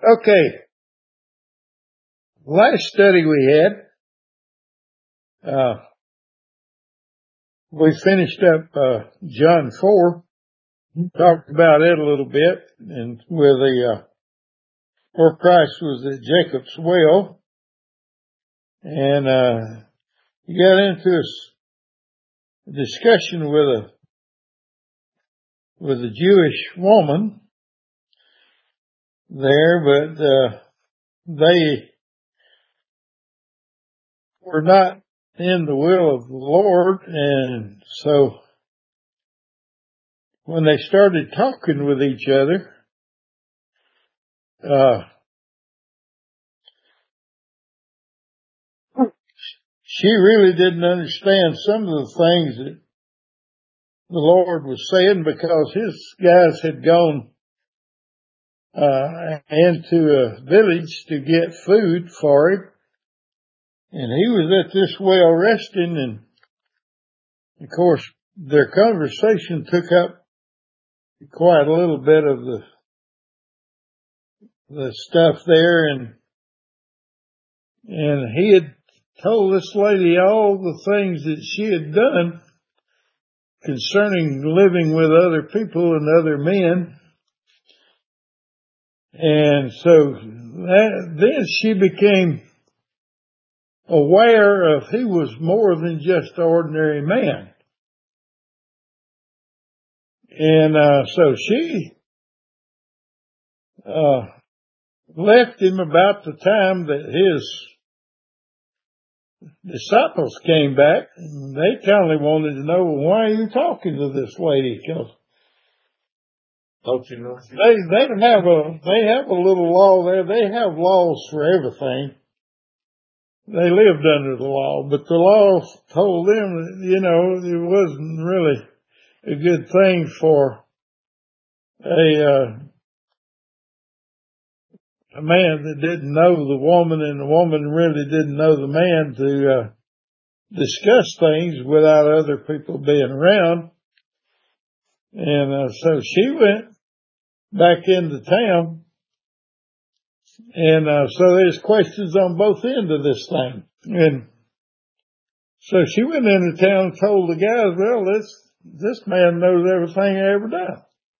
Okay, last study we had, we finished up John 4, talked about it a little bit, and with where Christ was at Jacob's well, and you got into a discussion with a Jewish woman there, but they were not in the will of the Lord, and so when they started talking with each other, she really didn't understand some of the things that the Lord was saying, because his guys had gone into a village to get food for him, and he was at this well resting, and of course their conversation took up quite a little bit of the stuff there, and he had told this lady all the things that she had done concerning living with other people and other men. And so then she became aware of he was more than just an ordinary man. And so she left him about the time that his disciples came back. And they kind of wanted to know, well, why are you talking to this lady? Because don't you know? they have a little law there. They have laws for everything. They lived under the law, but the law told them that, it wasn't really a good thing for a man that didn't know the woman, and the woman really didn't know the man, to discuss things without other people being around. And so she went back into town, and so there's questions on both ends of this thing. And so she went into town and told the guys, well, this man knows everything I ever done.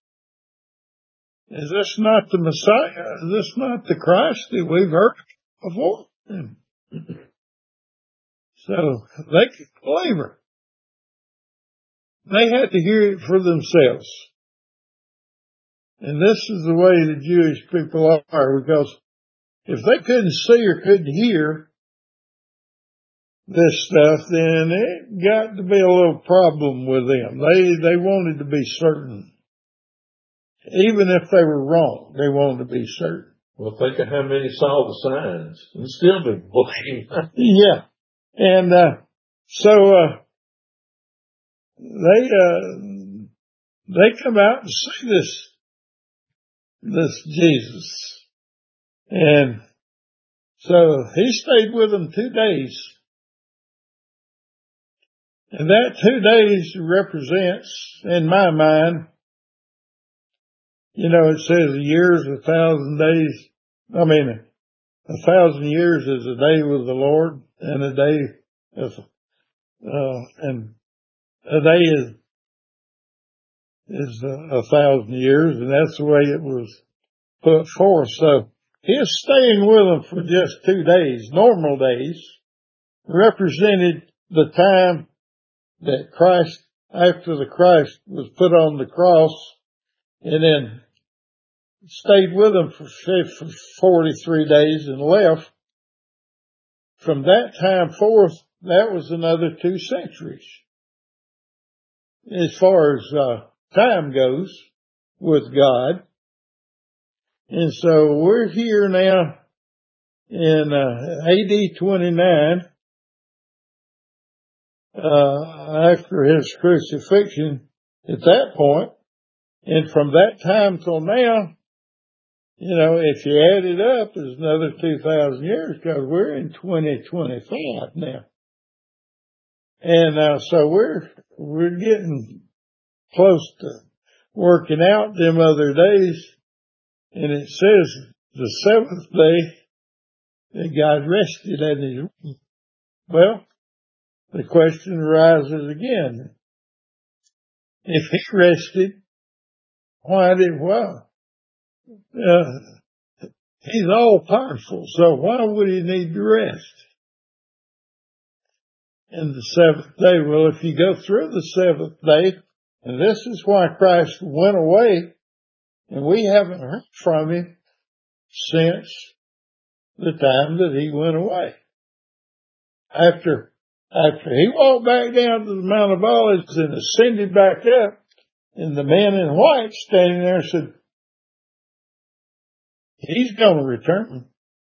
Is this not the Messiah? Is this not the Christ that we've heard before? And so they could believe her. They had to hear it for themselves. And this is the way the Jewish people are, because if they couldn't see or couldn't hear this stuff, then it got to be a little problem with them. They wanted to be certain. Even if they were wrong, they wanted to be certain. Well, think of how many saw the signs and still didn't believe. Yeah. And so they come out and see this Jesus. And so he stayed with them 2 days. And that 2 days represents, in my mind, it says a year is 1,000 days. 1,000 years is a day with the Lord, and a day is 1,000 years, and that's the way it was put forth. So his staying with them for just 2 days, normal days, represented the time that Christ, after the Christ was put on the cross, and then stayed with them for 43 days and left. From that time forth, that was another 2 centuries. As far as time goes with God. And so we're here now in AD 29, after his crucifixion at that point. And from that time till now, if you add it up, there's another 2,000 years, because we're in 2025 now. And so we're getting close to working out them other days. And it says the seventh day that God rested at his, well, the question arises again. If he rested, he's all powerful, so why would he need to rest in the seventh day? Well, if you go through the seventh day, and this is why Christ went away, and we haven't heard from him since the time that he went away. After he walked back down to the Mount of Olives and ascended back up, and the man in white standing there said, he's going to return.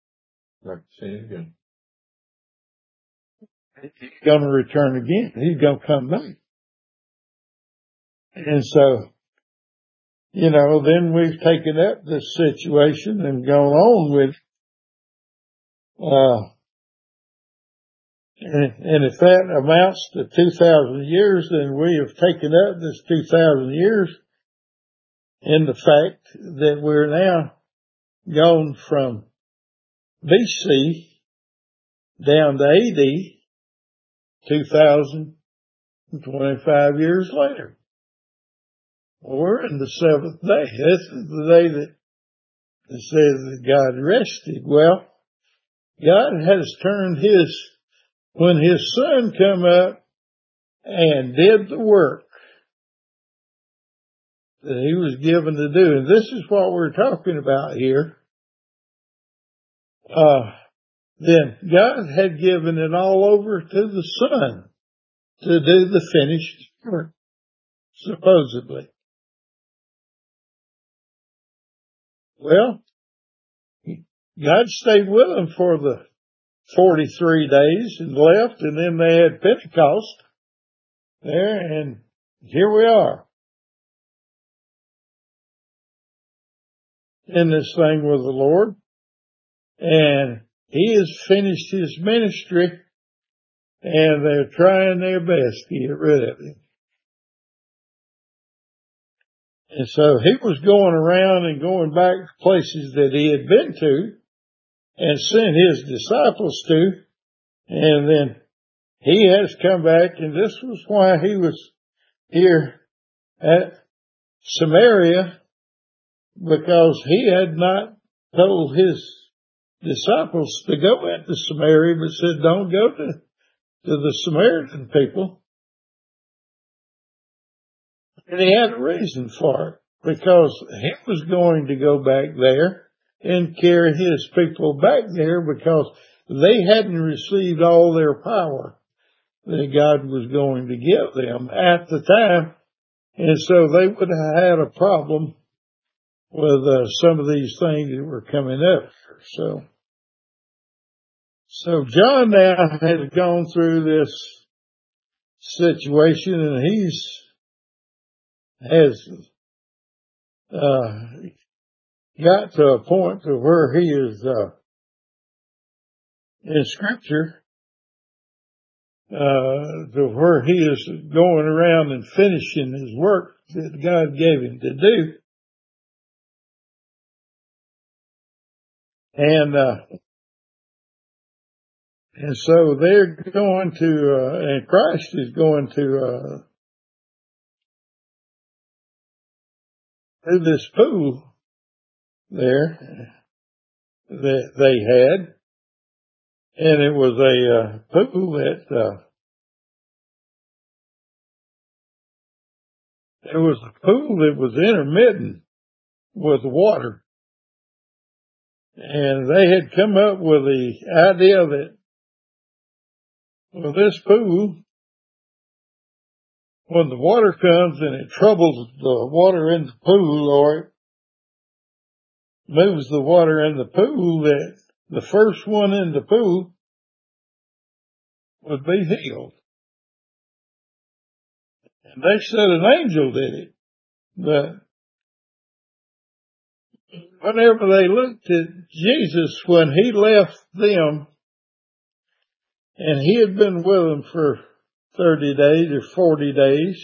He's going to return again. He's going to come back. And so, then we've taken up this situation and gone on with and if that amounts to 2,000 years, then we have taken up this 2,000 years in the fact that we're now gone from BC down to AD 2,025 years later. Well, we're in the seventh day. This is the day that it says that God rested. Well, God has turned when his son come up and did the work that he was given to do, and this is what we're talking about here, then God had given it all over to the son to do the finished work, supposedly. Well, God stayed with them for the 43 days and left, and then they had Pentecost there, and here we are in this thing with the Lord, and he has finished his ministry, and they're trying their best to get rid of him. And so he was going around and going back to places that he had been to and sent his disciples to, and then he has come back, and this was why he was here at Samaria, because he had not told his disciples to go into Samaria, but said, don't go to the Samaritan people. And he had a reason for it, because he was going to go back there and carry his people back there, because they hadn't received all their power that God was going to give them at the time. And so they would have had a problem with some of these things that were coming up. So John now has gone through this situation, and has got to a point to where he is in Scripture, to where he is going around and finishing his work that God gave him to do. And so they're going to, and Christ is going to this pool there that they had, and it was a pool that it was a pool that was intermittent with water, and they had come up with the idea that, well, this pool, when the water comes and it troubles the water in the pool, or it moves the water in the pool, that the first one in the pool would be healed. And they said an angel did it. But whenever they looked at Jesus, when he left them, and he had been with them for 30 days or 40 days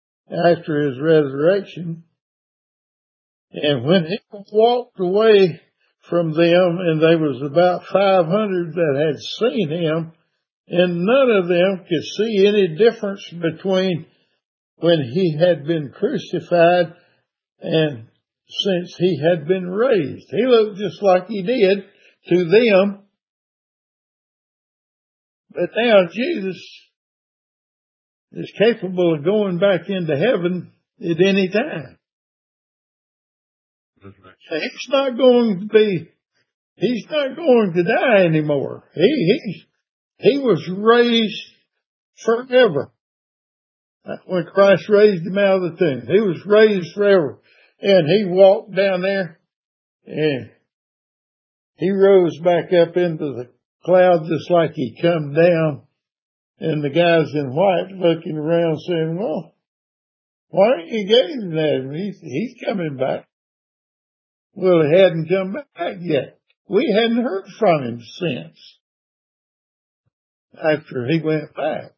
after his resurrection, and when he walked away from them, and there was about 500 that had seen him, and none of them could see any difference between when he had been crucified and since he had been raised. He looked just like he did to them. But now Jesus is capable of going back into heaven at any time. He's not going to die anymore. He was raised forever. When Christ raised him out of the tomb, he was raised forever. And he walked down there and he rose back up into the cloud just like he come down. And the guys in white looking around saying, well, why aren't you gazing at him? He's coming back. Well, he hadn't come back yet. We hadn't heard from him since after he went back.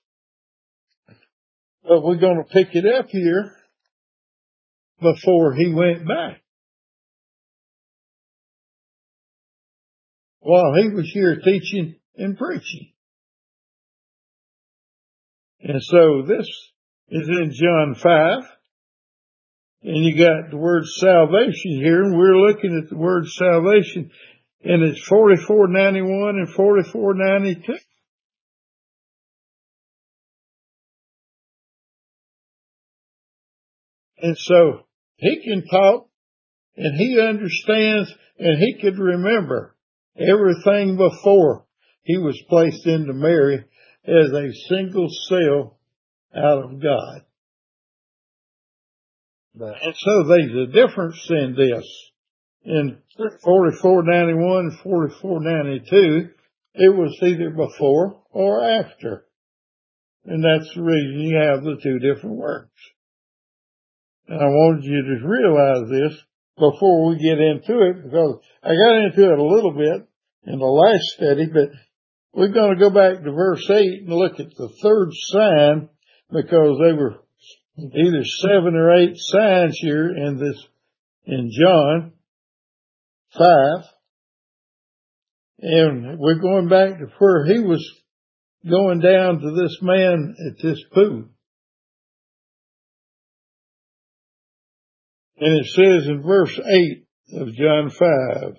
But we're going to pick it up here before he went back. While he was here teaching and preaching. And so this is in John 5. And you got the word salvation here, and we're looking at the word salvation, and it's 4491 and 4492. And so he can talk, and he understands, and he could remember everything before he was placed into Mary as a single cell out of God. And so there's a difference in this. In 4491 and 4492, it was either before or after. And that's the reason you have the two different words. And I wanted you to realize this before we get into it, because I got into it a little bit in the last study, but we're going to go back to verse 8 and look at the third sign, because they were either 7 or 8 signs here in John 5. And we're going back to where he was going down to this man at this pool. And it says in verse 8 of John 5,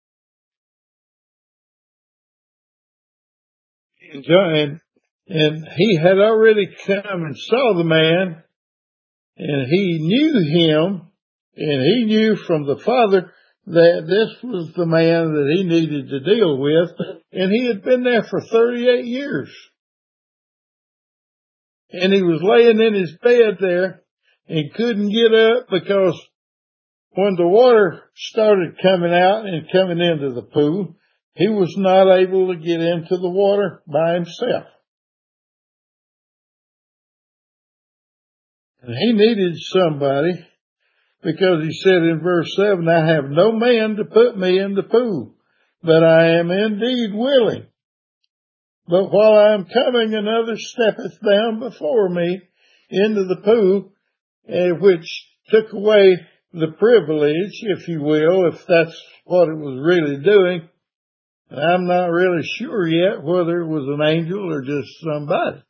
and he had already come and saw the man, and he knew him, and he knew from the Father that this was the man that he needed to deal with, and he had been there for 38 years. And he was laying in his bed there and couldn't get up because when the water started coming out and coming into the pool, he was not able to get into the water by himself. And he needed somebody, because he said in verse 7, I have no man to put me in the pool, but I am indeed willing. But while I am coming, another steppeth down before me into the pool, which took away the privilege, if you will, if that's what it was really doing. I'm not really sure yet whether it was an angel or just somebody.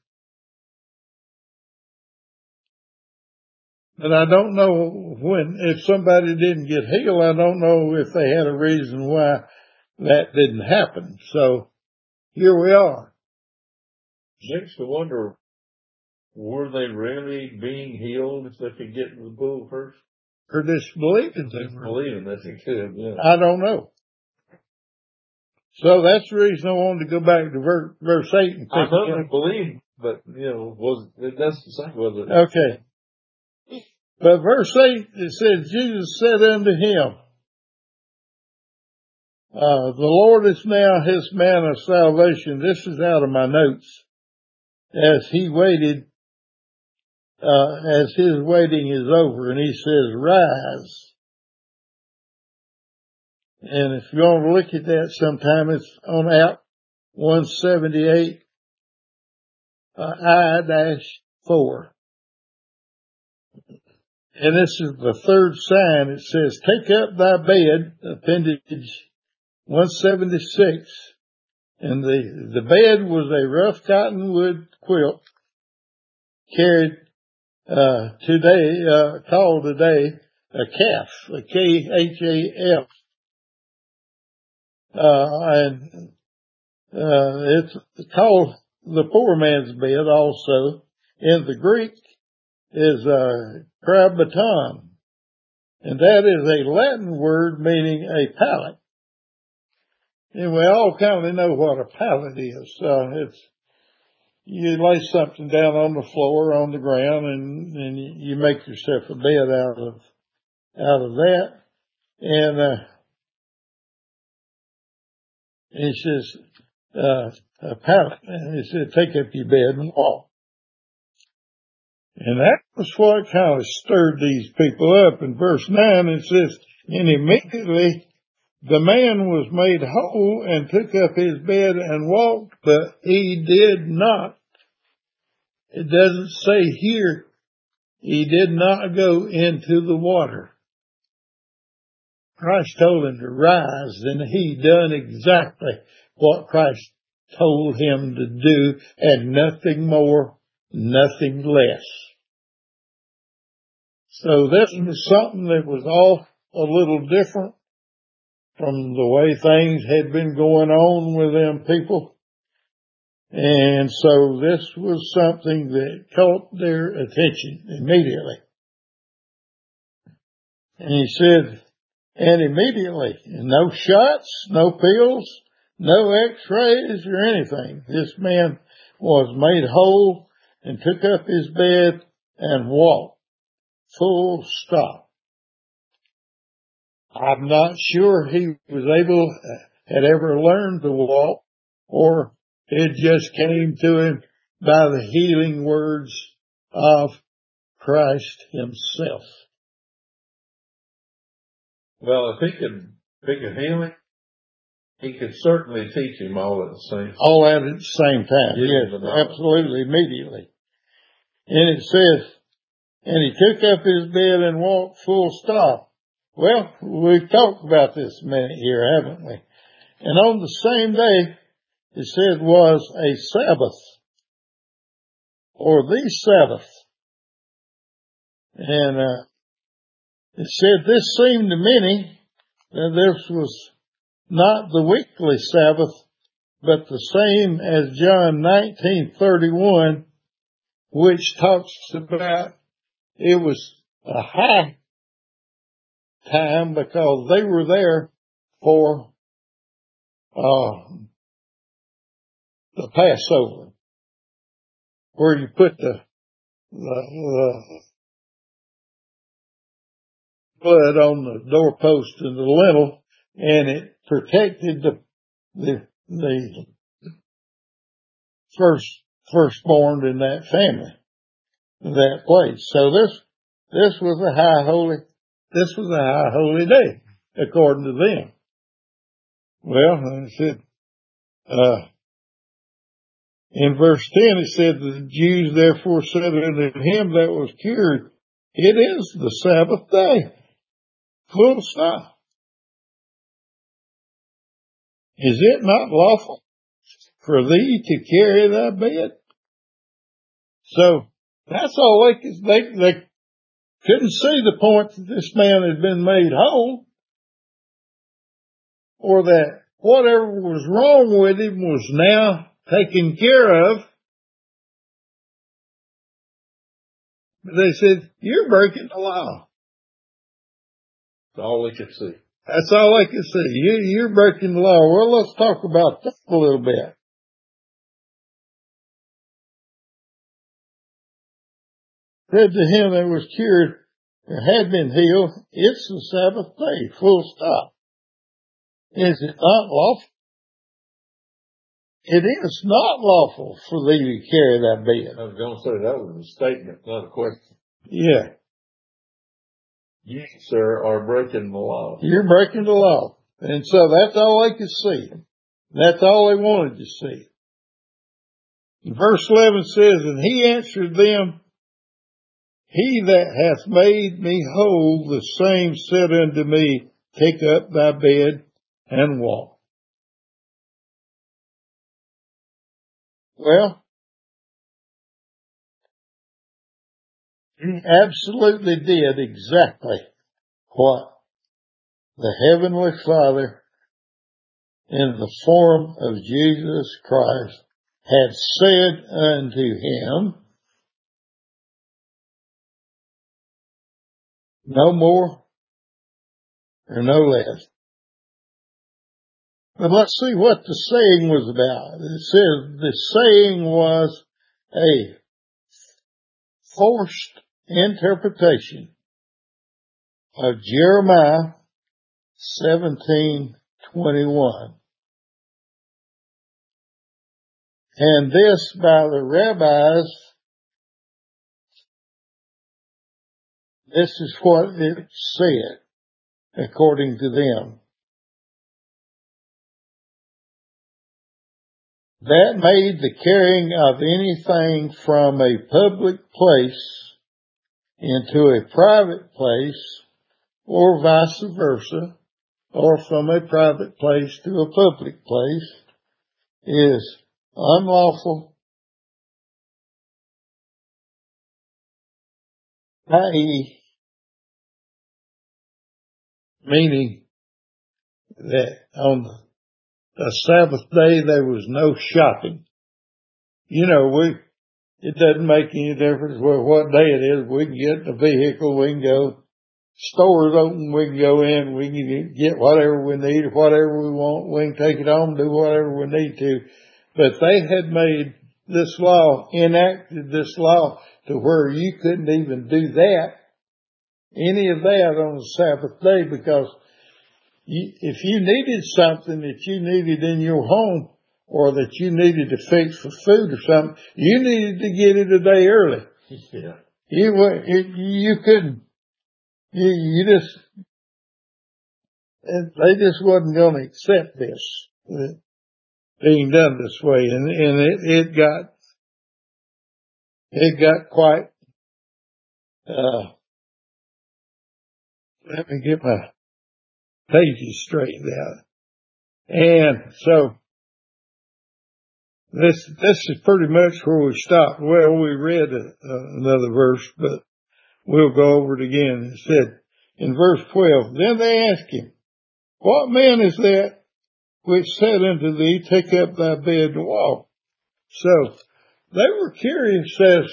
But I don't know if somebody didn't get healed, I don't know if they had a reason why that didn't happen. So here we are. Makes me wonder, were they really being healed if they could get in the pool first? Or just believing they were. Believing that they could, yeah. I don't know. So that's the reason I wanted to go back to verse 8 and I know they believed, but, it doesn't say whether. Okay. But verse 8, it says, Jesus said unto him, the Lord is now his man of salvation. This is out of my notes. As he waited, as his waiting is over, and he says, rise. And if you want to look at that sometime, it's on out 178 I-4. And this is the third sign. It says, take up thy bed, appendage 176. And the bed was a rough cottonwood quilt carried, called today a calf, a K-H-A-F. It's called the poor man's bed also. In the Greek is krabaton, and that is a Latin word meaning a pallet. And we all kind of know what a pallet is. It's, you lay something down on the floor, on the ground, and you make yourself a bed out of that. And he says, a pallet. And he said, take up your bed and walk. And that was what kind of stirred these people up. In verse 9, it says, and immediately the man was made whole and took up his bed and walked, but he did not. It doesn't say here, he did not go into the water. Christ told him to rise, and he done exactly what Christ told him to do, and nothing more, nothing less. So this was something that was all a little different from the way things had been going on with them people. And so this was something that caught their attention immediately. And he said, and immediately, no shots, no pills, no x-rays or anything. This man was made whole and took up his bed and walked. Full stop. I'm not sure he had ever learned to walk, or it just came to him by the healing words of Christ himself. Well, if he could heal him, he could certainly teach him all at the same time. All at the same time, yes, absolutely, immediately. And it says, and he took up his bed and walked full stop. Well, we've talked about this a minute here, haven't we? And on the same day, it said was a Sabbath, or the Sabbath. And it said this seemed to many that this was not the weekly Sabbath, but the same as John 19:31, which talks about it was a high time because they were there for the Passover, where you put the blood on the doorpost and the lintel, and it protected the firstborn in that family, that place. So this was a high holy day, according to them. Well, it said, in verse 10, it said, the Jews therefore said unto him that was cured, it is the Sabbath day. Full stop. Is it not lawful for thee to carry thy bed? So that's all they couldn't see the point that this man had been made whole, or that whatever was wrong with him was now taken care of. But they said, you're breaking the law. That's all they could see. That's all they could see. You're breaking the law. Well, let's talk about that a little bit. Said to him that was cured or had been healed, it's the Sabbath day, full stop. Is it not lawful? It is not lawful for thee to carry thy bed. I was going to say that was a statement, not a question. Yeah. You, sir, are breaking the law. You're breaking the law. And so that's all they could see. That's all they wanted to see. Verse 11 says, and he answered them, He that hath made me whole, the same said unto me, take up thy bed and walk. Well, he absolutely did exactly what the Heavenly Father in the form of Jesus Christ had said unto him, no more or no less. But let's see what the saying was about. It says the saying was a forced interpretation of Jeremiah 17:21. And this by the rabbis, this is what it said, according to them. That made the carrying of anything from a public place into a private place, or vice versa, or from a private place to a public place, is unlawful, i.e., meaning that on the Sabbath day there was no shopping. You know, it doesn't make any difference what day it is. We can get in a vehicle, we can go, stores open, we can go in, we can get whatever we need, whatever we want, we can take it home, do whatever we need to. But they had made this law, enacted this law to where you couldn't even do that, any of that on the Sabbath day, because if you needed something that you needed in your home, or that you needed to fix for food or something, you needed to get it a day early. Yeah. You couldn't. You just, they just wasn't going to accept this being done this way, and it got quite. Let me get my pages straightened out, and so. This is pretty much where we stopped. Well, we read another verse, but we'll go over it again. It said in verse 12, then they asked him, what man is that which said unto thee, take up thy bed and walk? So they were curious as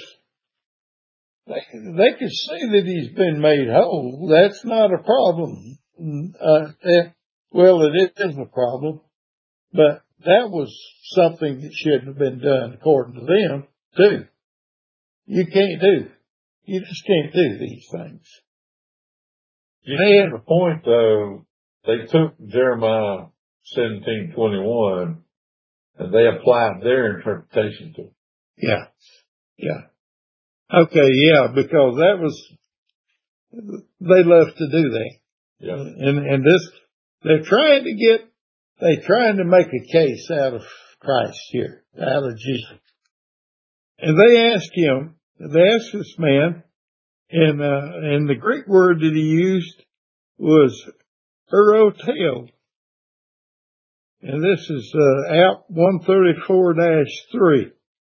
they could see that he's been made whole. That's not a problem. Well, it is a problem, but that was something that shouldn't have been done according to them, too. You just can't do these things. You had a point, though. They took Jeremiah 17:21 and they applied their interpretation to it. Yeah. Okay, yeah, because that was, they love to do that. Yeah. And this, they're trying to make a case out of Christ here, out of Jesus. And they asked this man, and the Greek word that he used was erotel. And this is, App 134-3.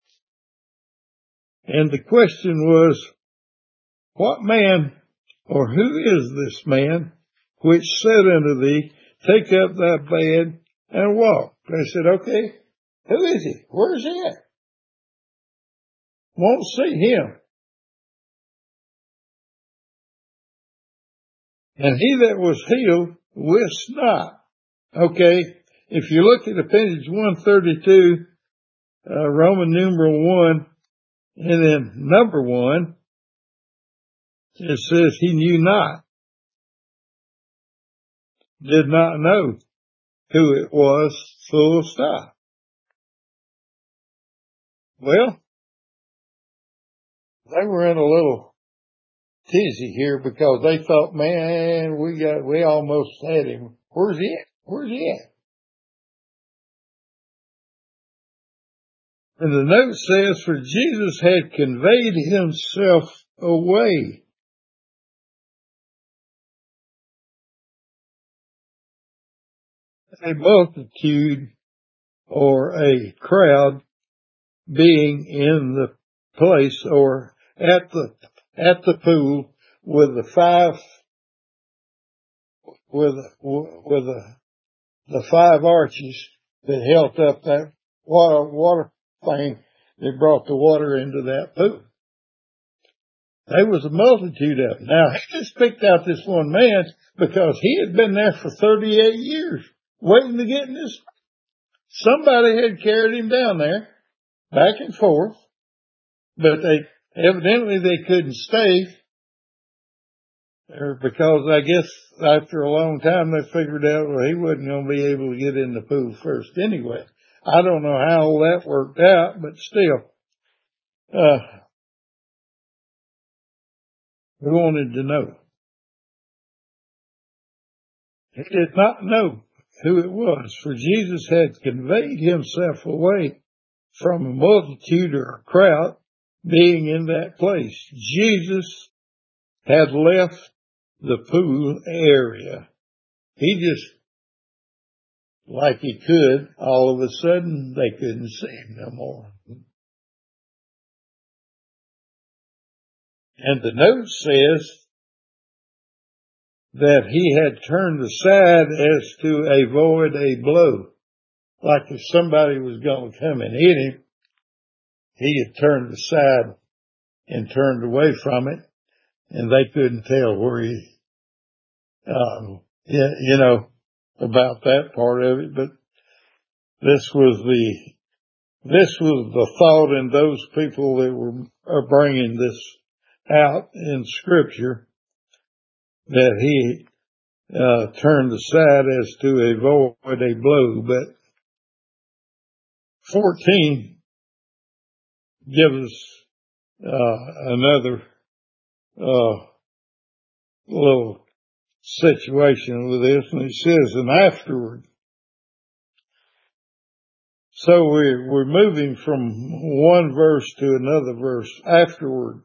And the question was, what man, or who is this man, which said unto thee, take up thy bed and walk? They said, okay, who is he? Where's he at? Won't see him. And he that was healed wist not. Okay, if you look at appendage 132, Roman numeral 1, and then number 1, it says he knew not, did not know who it was, full stop. Well, they were in a little tizzy here because they thought, man, we almost had him. Where's he at? Where's he at? And the note says, for Jesus had conveyed himself away. A multitude or a crowd being in the place or at the pool with the five arches that held up that water thing that brought the water into that pool. There was a multitude of them. Now, he just picked out this one man because he had been there for 38 years waiting to get in this. Somebody had carried him down there back and forth, but evidently they couldn't stay, or because I guess after a long time they figured out, well, he wasn't going to be able to get in the pool first anyway. I don't know how all that worked out, but still, we wanted to know. He did not know who it was, for Jesus had conveyed himself away from a multitude or a crowd being in that place. Jesus had left the pool area. He just, like he could, all of a sudden they couldn't see him no more. And the note says that he had turned aside as to avoid a blow. Like if somebody was going to come and hit him, he had turned aside and turned away from it, and they couldn't tell where he, about that part of it. But this was the thought in those people that are bringing this out in Scripture, that he turned aside as to avoid a blow. But 14 gives us another little situation with this, and it says, and afterward. So we're moving from one verse to another verse. Afterward,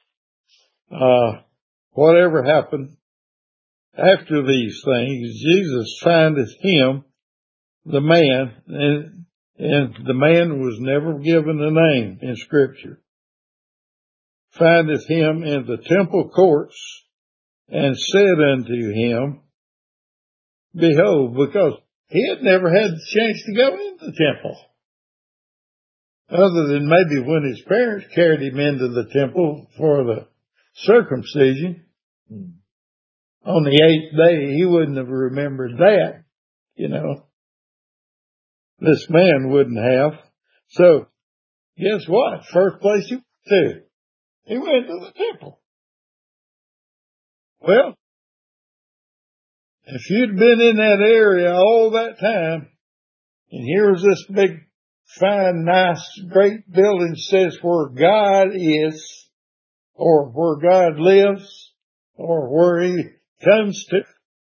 whatever happened after these things, Jesus findeth him, the man, and the man was never given a name in Scripture, findeth him in the temple courts, and said unto him, behold, because he had never had the chance to go into the temple, other than maybe when his parents carried him into the temple for the circumcision. On the 8th day, he wouldn't have remembered that, This man wouldn't have. So, guess what? First place he went to, he went to the temple. Well, if you'd been in that area all that time, and here was this big, fine, nice, great building says where God is, or where God lives, or where he comes to,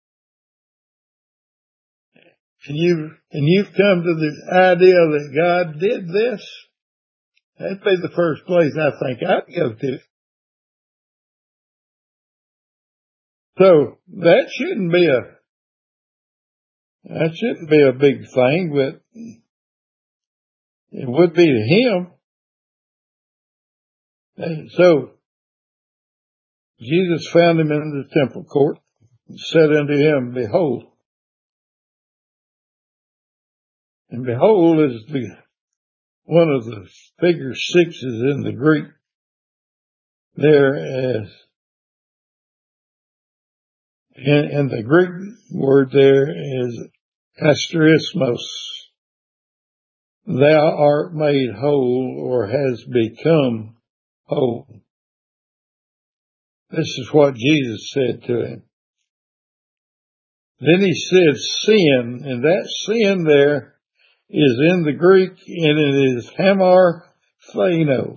and you've come to the idea that God did this, that'd be the first place I think I'd go to. So that shouldn't be a big thing, but it would be to him. And so Jesus found him in the temple court and said unto him, behold. And behold is one of the figure sixes in the Greek there as, and the Greek word there is asterismos. Thou art made whole, or has become whole. This is what Jesus said to him. Then he said sin, and that sin there is in the Greek, and it is hamarpheno.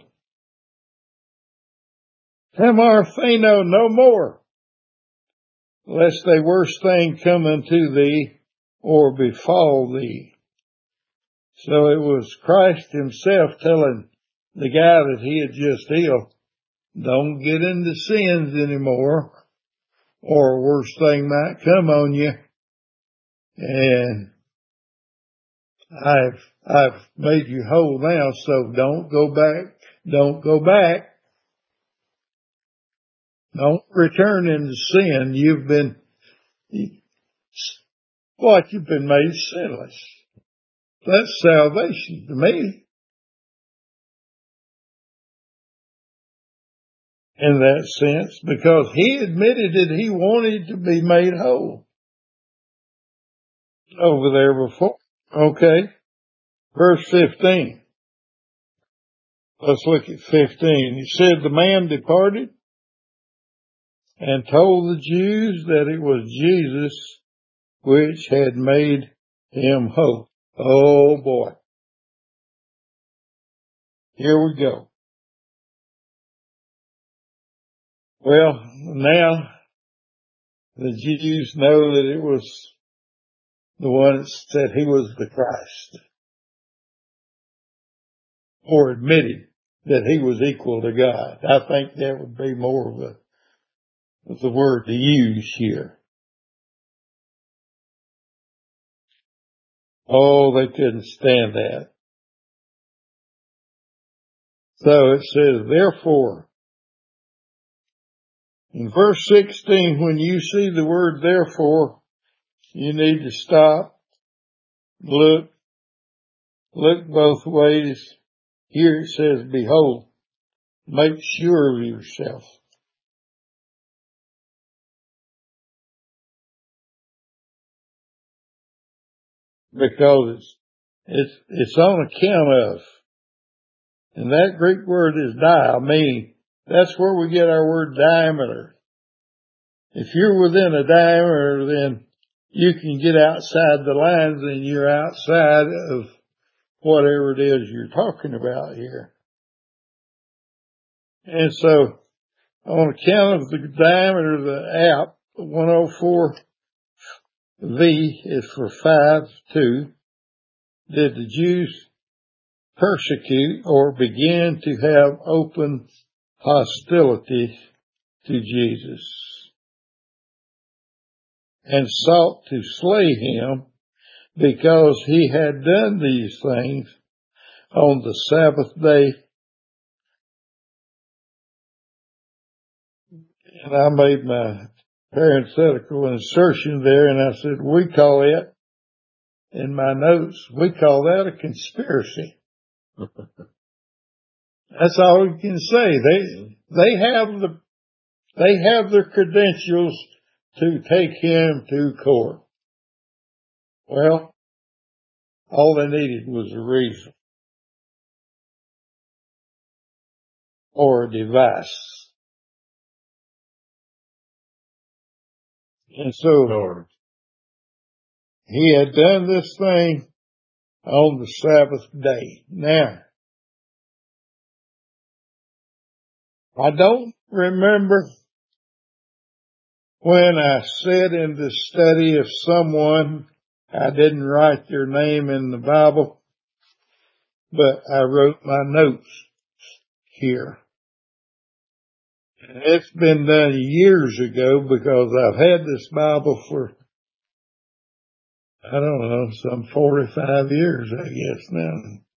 Hamarpheno no more, lest a worse thing come unto thee, or befall thee. So it was Christ himself telling the guy that he had just healed, Don't get into sins anymore, or a worse thing might come on you. And I've made you whole now, so don't go back. Don't go back. Don't return into sin. You've been made sinless. That's salvation to me. In that sense, because he admitted that he wanted to be made whole over there before. Okay. Verse 15. Let's look at 15. He said, the man departed and told the Jews that it was Jesus which had made him whole. Oh boy. Here we go. Well, now the Jews know that it was the one that said he was the Christ, or admitted that he was equal to God. I think that would be more of the word to use here. Oh, they couldn't stand that. So it says, therefore, in verse 16, when you see the word therefore, you need to stop, look both ways. Here it says, behold, make sure of yourself. Because it's on account of, and that Greek word is dia, meaning that's where we get our word diameter. If you're within a diameter, then you can get outside the lines and you're outside of whatever it is you're talking about here. And so, on account of the diameter of the app, 104V is for 5:2, did the Jews persecute or begin to have open hostility to Jesus and sought to slay him because he had done these things on the Sabbath day. And I made my parenthetical insertion there, and I said, we call it, in my notes, we call that a conspiracy. That's all we can say. They have the credentials to take him to court. Well, all they needed was a reason or a device. And so he had done this thing on the Sabbath day. Now, I don't remember when I said in the study of someone, I didn't write their name in the Bible, but I wrote my notes here. And it's been done years ago because I've had this Bible for, I don't know, some 45 years, I guess now.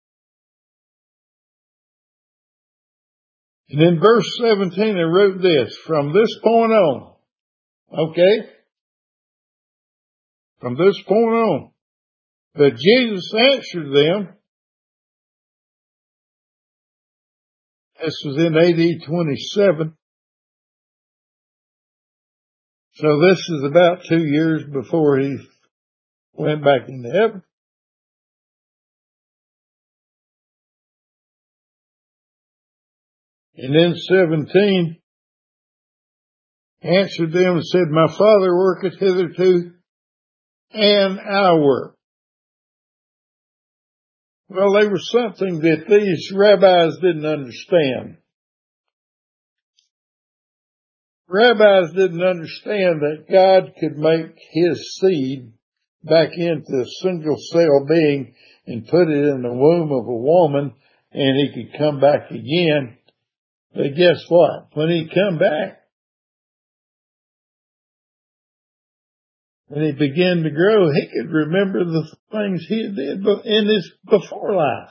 And in verse 17, I wrote this, from this point on, okay? From this point on, but Jesus answered them. This was in AD 27. So this is about 2 years before he went back into heaven. And then 17, answered them and said, my Father worketh hitherto, and I work. Well, there was something that these rabbis didn't understand. Rabbis didn't understand that God could make his seed back into a single cell being and put it in the womb of a woman, and he could come back again But guess what? When he come back, when he began to grow, he could remember the things he did in his before life.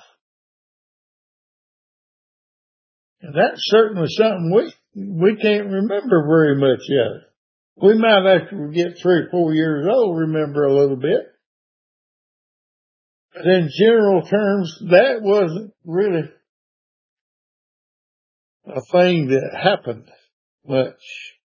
And that's certainly something we can't remember very much of. We might, after we get 3 or 4 years old, remember a little bit. But in general terms, that wasn't really a thing that happened much.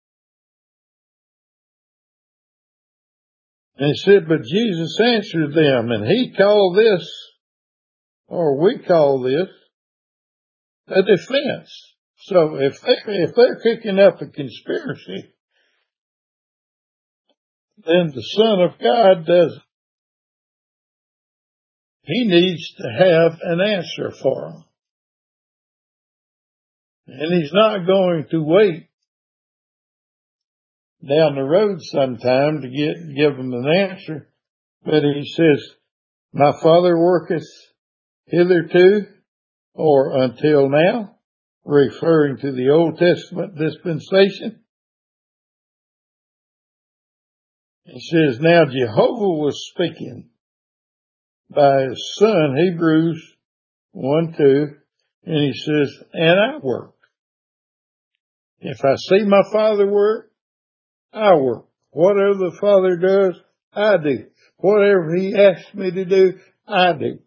And he said, but Jesus answered them, and he called this, or we call this, a defense. So if they're kicking up a conspiracy, then the Son of God doesn't. He needs to have an answer for them. And he's not going to wait down the road sometime to give them an answer. But he says, my Father worketh hitherto, or until now, referring to the Old Testament dispensation. He says, now Jehovah was speaking by his Son, Hebrews 1:2, and he says, and I work. If I see my Father work, I work. Whatever the Father does, I do. Whatever he asks me to do, I do.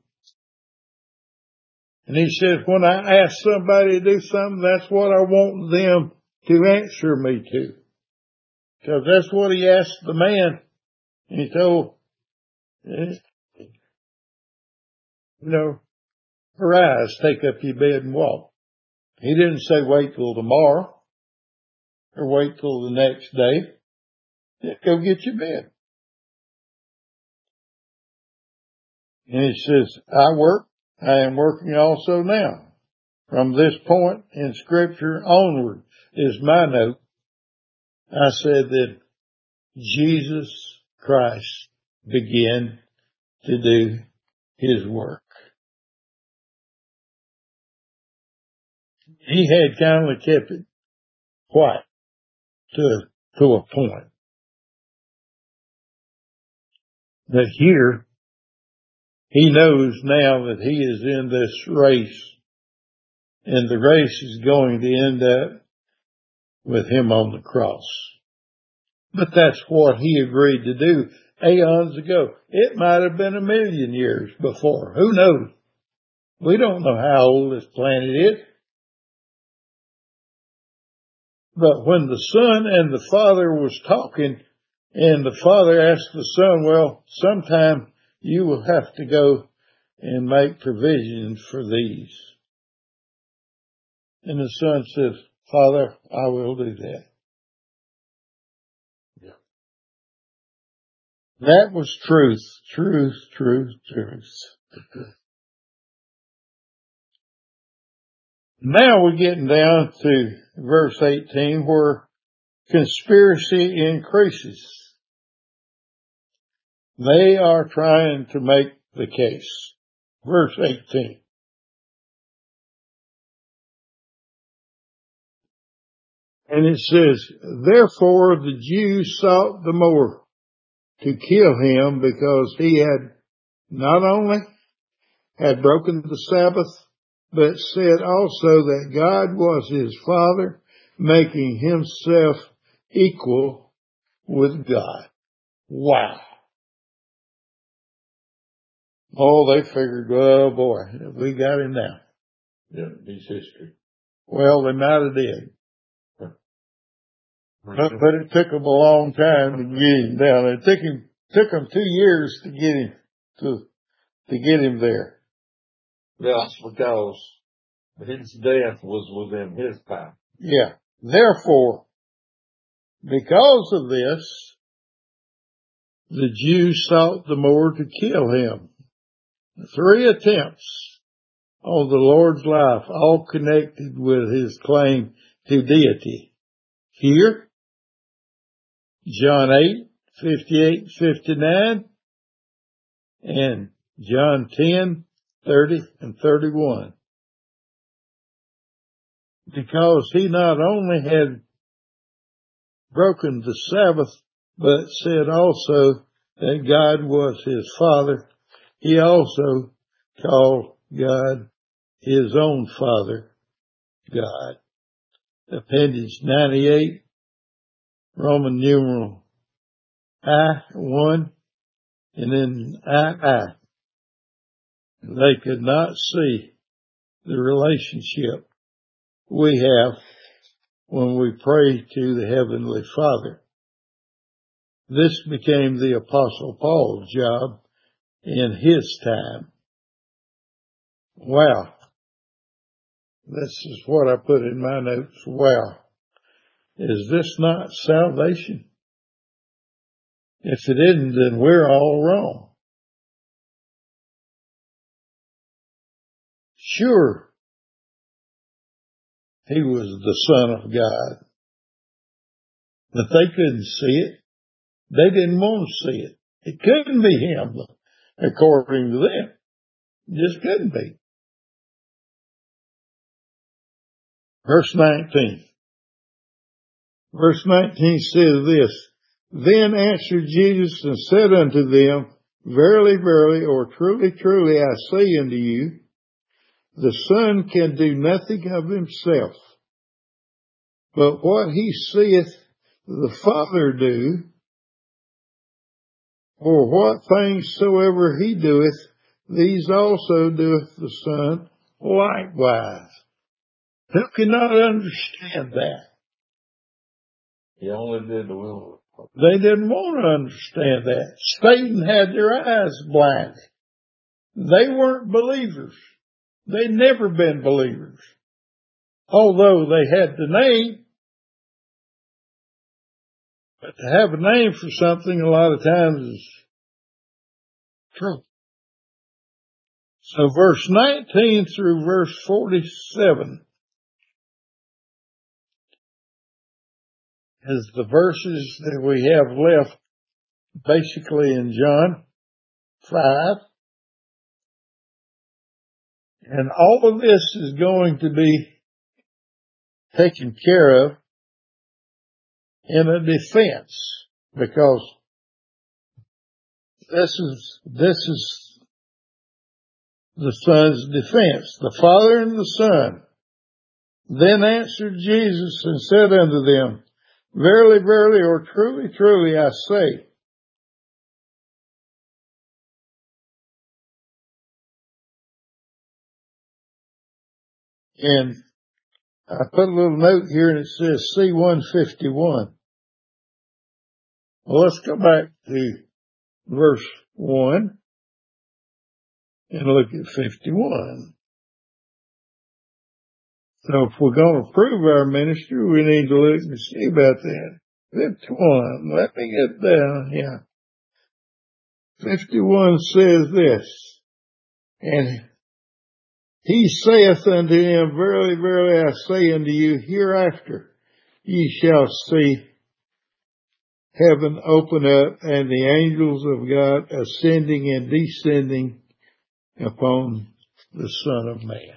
And he says, when I ask somebody to do something, that's what I want them to answer me to. Because that's what he asked the man. He told, arise, take up your bed and walk. He didn't say wait till tomorrow or wait till the next day. Just go get your bed. And he says, I am working also now. From this point in Scripture onward is my note. I said that Jesus Christ began to do his work. He had kindly kept it quiet to a point. But here, he knows now that he is in this race, and the race is going to end up with him on the cross. But that's what he agreed to do aeons ago. It might have been 1,000,000 years before. Who knows? We don't know how old this planet is. But when the Son and the Father was talking, and the Father asked the Son, well, sometime you will have to go and make provisions for these. And the Son says, Father, I will do that. Yeah. That was truth. Now we're getting down to verse 18 where conspiracy increases. They are trying to make the case. Verse 18. And it says, therefore the Jews sought the more to kill him because he had not only had broken the Sabbath, but said also that God was his Father, making himself equal with God. Wow. Oh, they figured, oh boy, we got him now. Yeah, he's history. Well, they might have did. But it took them a long time to get him down. It took them 2 years to get him there. Yeah, because his death was within his power. Yeah. Therefore, because of this, the Jews sought the more to kill him. 3 attempts on the Lord's life, all connected with his claim to deity. Here, John 8:58-59, and John 10:30 and 31. because he not only had broken the Sabbath, but said also that God was his Father. He also called God his own Father, God. Appendage 98, Roman numeral I-1, and then I. They could not see the relationship we have when we pray to the Heavenly Father. This became the Apostle Paul's job in his time. Wow. This is what I put in my notes. Wow. Is this not salvation? If it isn't, then we're all wrong. Sure, he was the Son of God, but they couldn't see it. They didn't want to see it. It couldn't be him, according to them. It just couldn't be. Verse 19. Verse 19 says this, Then answered Jesus and said unto them, Verily, verily, or truly, truly, I say unto you, the Son can do nothing of himself, but what he seeth the Father do, for what things soever he doeth, these also doeth the Son likewise. Who cannot understand that? He only did the will of the They didn't want to understand that. Satan had their eyes blinded. They weren't believers. They'd never been believers. Although they had the name, but to have a name for something a lot of times is true. So verse 19 through verse 47 is the verses that we have left basically in John 5. And all of this is going to be taken care of in a defense, because this is the Son's defense, the Father and the Son. Then answered Jesus and said unto them, Verily, verily, or truly, truly, I say, and I put a little note here and it says C-151. Well, let's go back to verse 1 and look at 51. So if we're going to prove our ministry, we need to look and see about that. 51. Let me get down here. 51 says this, and he saith unto him, Verily, verily, I say unto you, hereafter ye shall see heaven open up and the angels of God ascending and descending upon the Son of Man.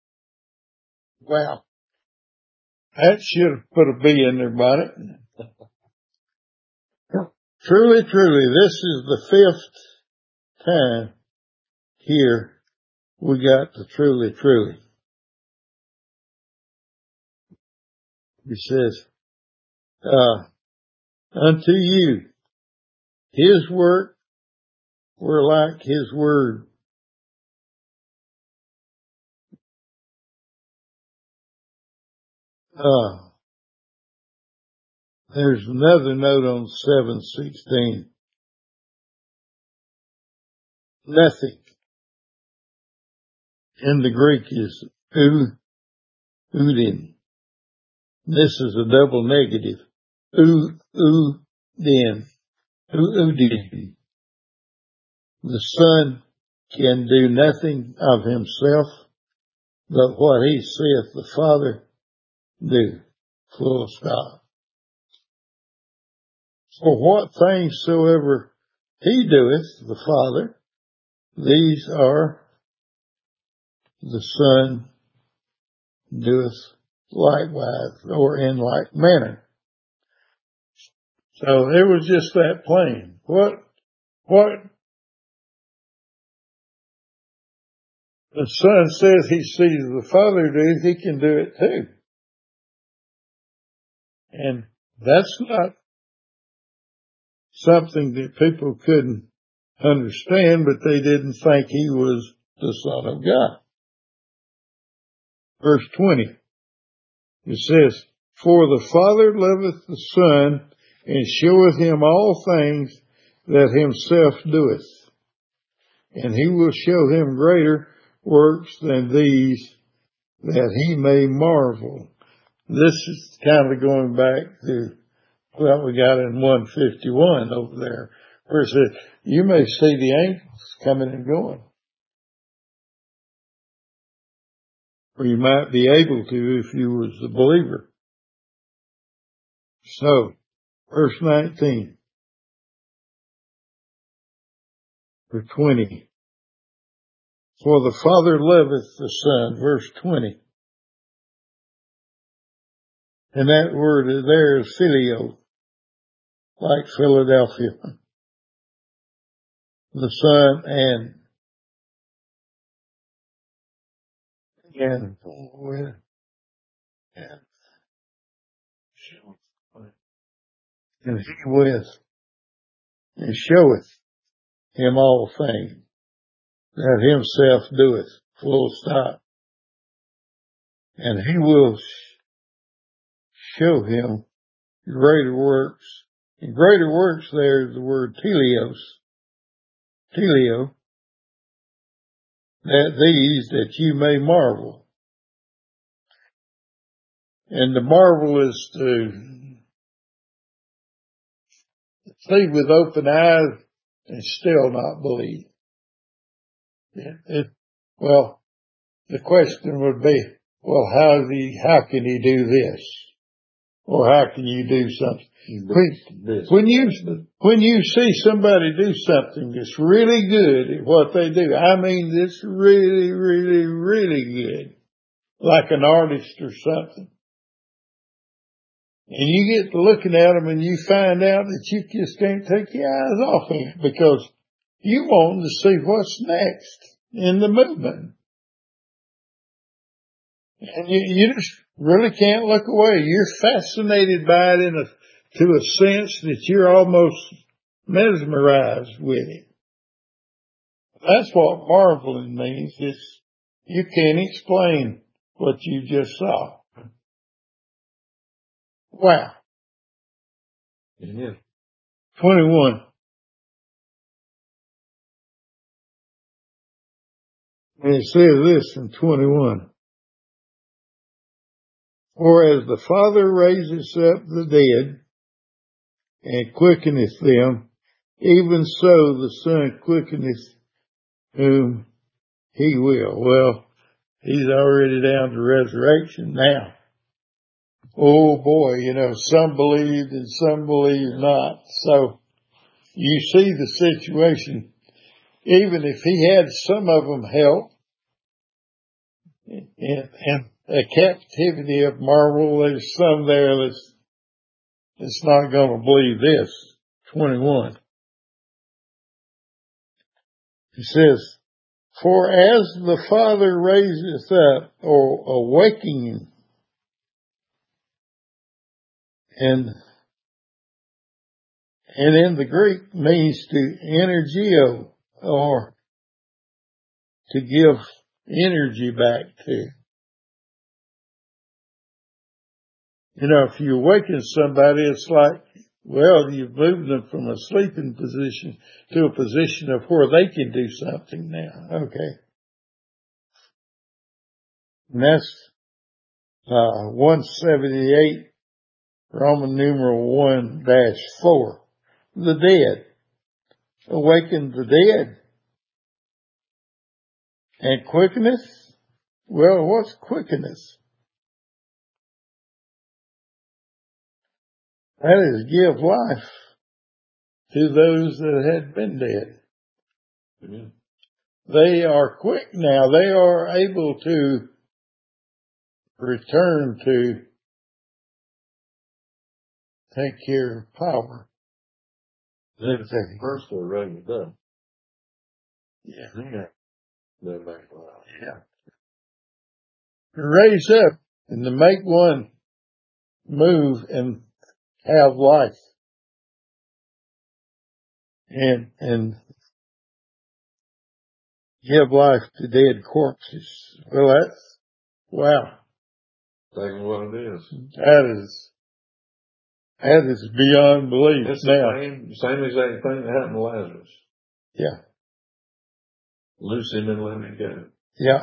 Wow. That should have put a bee in their bonnet. Truly, truly, this is the fifth time here we got the truly, truly. He says, unto you, his work were like his word. There's another note on 7:16. Nothing in the Greek is udin. This is a double negative. Udin. Udin. The Son can do nothing of himself, but what he saith the Father do. Full stop. For what things soever he doeth, the Father, these are the Son doeth likewise, or in like manner. So it was just that plain. What the Son says he sees the Father do, he can do it too. And that's not something that people couldn't understand, but they didn't think he was the Son of God. Verse 20, it says, "For the Father loveth the Son, and showeth him all things that himself doeth. And he will show him greater works than these, that he may marvel." This is kind of going back to what we got in 151 over there, where it says, you may see the angels coming and going. Or you might be able to if you was a believer. So, verse 19, or 20. "For the Father loveth the Son," verse 20. And that word there is phileo, like Philadelphia. The Son and he with, and showeth him all things that himself doeth, full stop. And he will show him greater works. And greater works there is the word teleo, that these that you may marvel. And the marvel is to see with open eyes and still not believe. Well, the question would be, well, how can he do this? Or how can you do something? When you see somebody do something that's really good at what they do, I mean, it's really, really, really good, like an artist or something, and you get to looking at them and you find out that you just can't take your eyes off of it because you want to see what's next in the movement. And you just really can't look away. You're fascinated by it to a sense that you're almost mesmerized with it. That's what marveling means. You can't explain what you just saw. Wow. Yeah. 21. And it says this in 21. "For as the Father raiseth up the dead and quickeneth them, even so the Son quickeneth whom he will." Well, he's already down to resurrection now. Oh boy, some believed and some believe not. So you see the situation. Even if he had some of them help in a captivity of marvel, there's some there that's not going to believe this. 21. It says, "For as the Father raiseth up," or awakening, and in the Greek means to energio, or to give energy back to. If you awaken somebody, it's like, well, you've moved them from a sleeping position to a position of where they can do something now. Okay. And that's 178, Roman numeral 1-4. The dead. Awaken the dead. And quickeneth? Well, what's quickeneth? That is give life to those that had been dead. Amen. They are quick now. They are able to returned to take care of power. First they're ready to die. Yeah. They make life. Yeah. To raise up and to make one move and have life. And give life to dead corpses. Well, that's, wow. That's what it is. That is beyond belief. It's now. the same exact thing that happened to Lazarus. Yeah. Loose him and let him go. Yeah.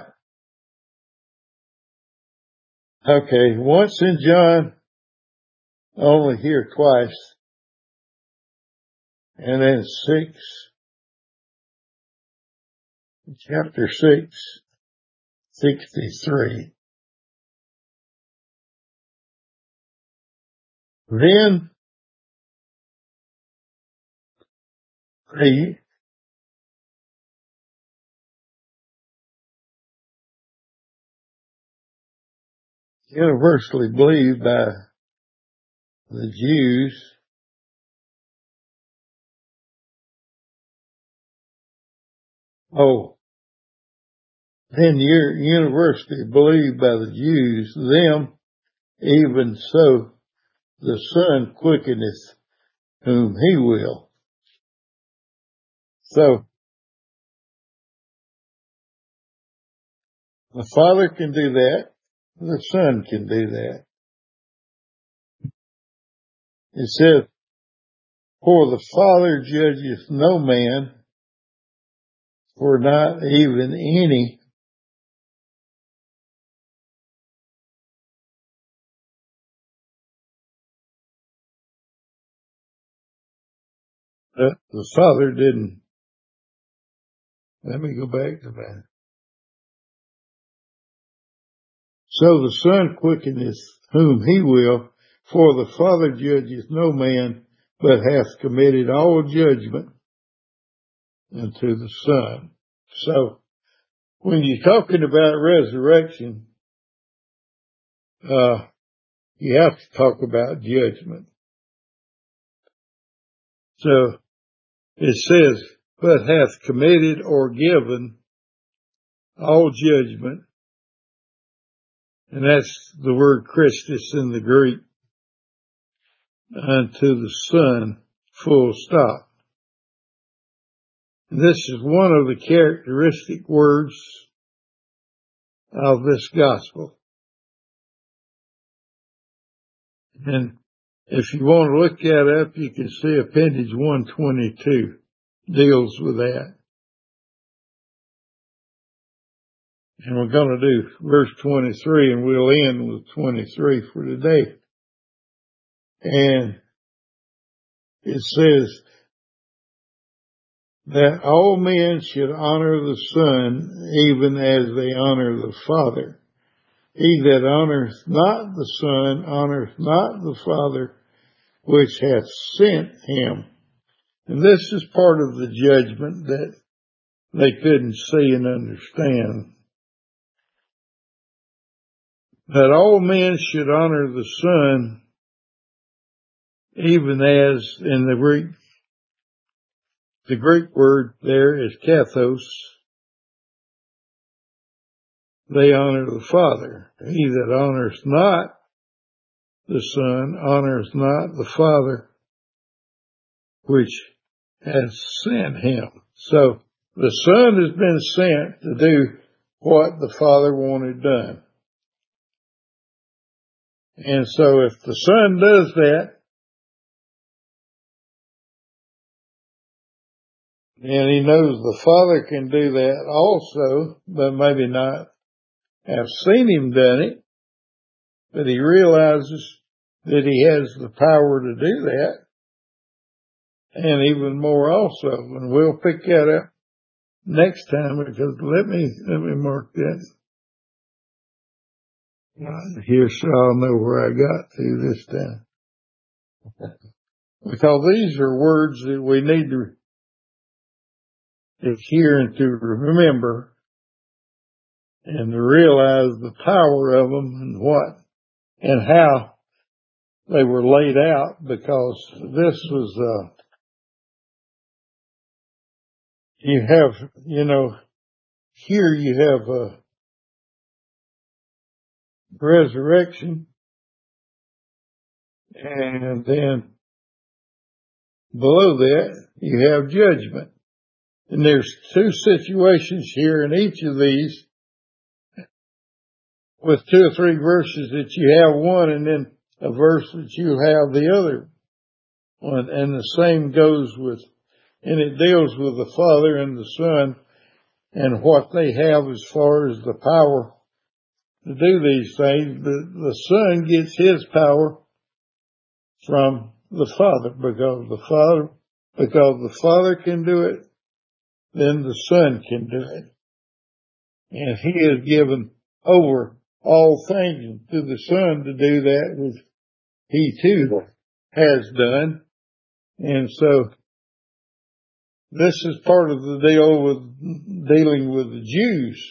Okay. Once in John, only here twice. And then chapter 6, 63. Then they universally believed by the Jews. Then universally believed by the Jews, them, even so, the Son quickeneth whom he will. So, the Father can do that, the Son can do that. It says, for the Father judgeth no man, for not even any the Father didn't. Let me go back to that. So the Son quickeneth whom he will, for the Father judgeth no man, but hath committed all judgment unto the Son. So when you're talking about resurrection, you have to talk about judgment. So it says, but hath committed or given all judgment, and that's the word Christus in the Greek, unto the Son, full stop. And this is one of the characteristic words of this gospel. And if you want to look that up, you can see appendage 122 deals with that. And we're going to do verse 23, and we'll end with 23 for today. And it says that all men should honor the Son, even as they honor the Father. He that honoreth not the Son honoreth not the Father which hath sent him. And this is part of the judgment that they couldn't see and understand. That all men should honor the Son, even as in the Greek word there is kathos, they honor the Father. He that honors not the Son honors not the Father which has sent him. So the Son has been sent to do what the Father wanted done. And so if the Son does that, and he knows the Father can do that also, but maybe not have seen him done it, but he realizes that he has the power to do that, and even more also. And we'll pick that up next time, because let me mark that right here so I'll know where I got to this time. Because these are words that we need to hear and to remember. and to realize the power of them and what and how they were laid out, because this was, you have, here you have a resurrection, and then below that you have judgment. And there's two situations here in each of these with 2 or 3 verses that you have one and then a verse that you have the other one. And the same goes with, and it deals with the Father and the Son and what they have as far as the power to do these things. The Son gets his power from the Father, because the Father can do it, then the Son can do it. And he has given over all things to the Son to do that which he too has done. And so this is part of the deal with dealing with the Jews,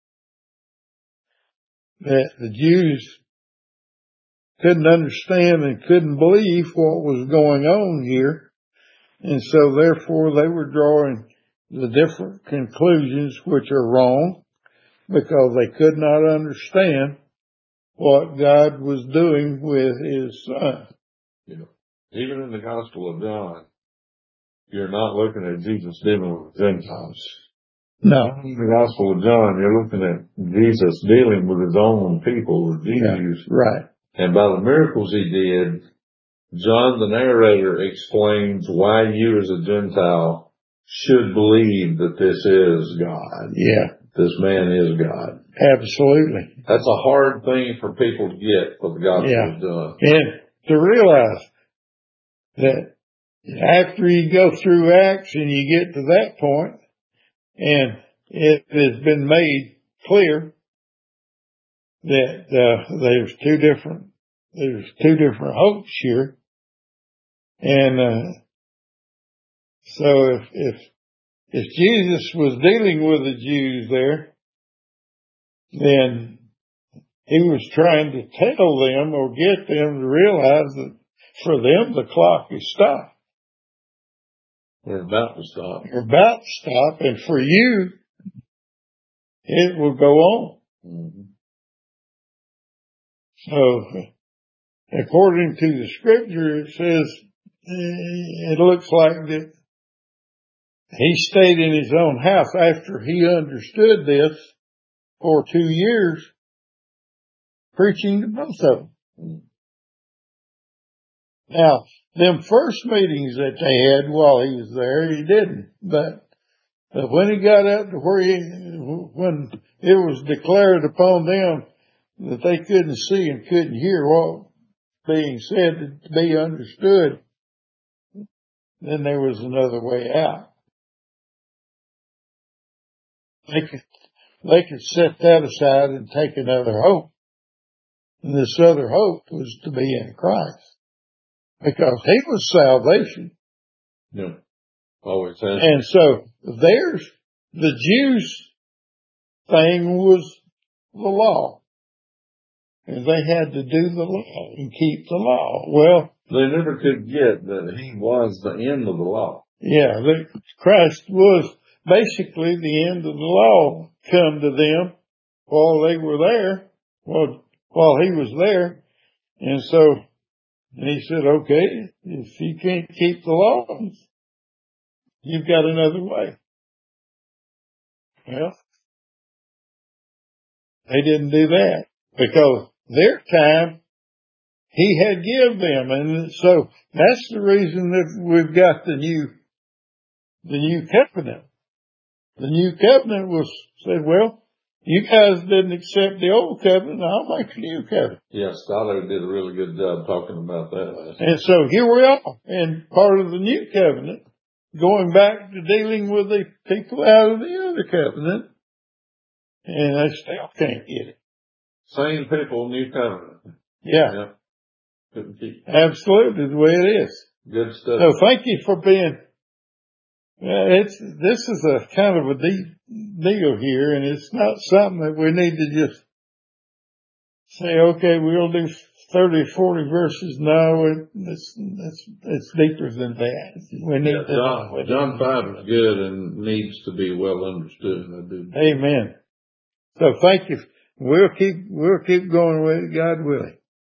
that the Jews couldn't understand and couldn't believe what was going on here. And so therefore they were drawing the different conclusions which are wrong, because they could not understand what God was doing with his Son. Yeah. Even in the Gospel of John, you're not looking at Jesus dealing with Gentiles. No. In the Gospel of John, you're looking at Jesus dealing with his own people, the Jews. Yeah, right. And by the miracles he did, John the narrator explains why you as a Gentile should believe that this is God. Yeah. This man is God. Absolutely. That's a hard thing for people to get for the Gospel of John. And to realize that after you go through Acts and you get to that point, and it has been made clear that there's two different hopes here. And so if Jesus was dealing with the Jews there, then he was trying to tell them or get them to realize that for them the clock is stopped. We're about to stop. You're about to stop, and for you, it will go on. Mm-hmm. So, according to the scripture, it says, it looks like that he stayed in his own house after he understood this for 2 years, preaching to both of them. Mm-hmm. Now, them first meetings that they had while he was there, he didn't. But when he got up to when it was declared upon them that they couldn't see and couldn't hear what being said to be understood, then there was another way out. They could set that aside and take another hope. And this other hope was to be in Christ, because he was salvation. Yeah. Always has. And so the Jews thing was the law. And they had to do the law and keep the law. Well, they never could get that he was the end of the law. Yeah, Christ was basically the end of the law come to them while they were there, while he was there. And so, and he said, okay, if you can't keep the law, you've got another way. Well, they didn't do that, because their time he had give them. And so that's the reason that we've got the new covenant. The new covenant was said, well, you guys didn't accept the old covenant, I'll make a new covenant. Yes, Stoddard did a really good job talking about that. And so here we are, and part of the new covenant, going back to dealing with the people out of the other covenant, and they still can't get it. Same people, new covenant. Yeah. Couldn't keep. Absolutely, the way it is. Good stuff. So thank you for being, this is a kind of a deal here, and it's not something that we need to just say, okay, we'll do 30, 40 verses. No, it's deeper than that. We need to. John 5 is good and needs to be well understood. I do. Amen. So thank you. We'll keep going with it, God willing.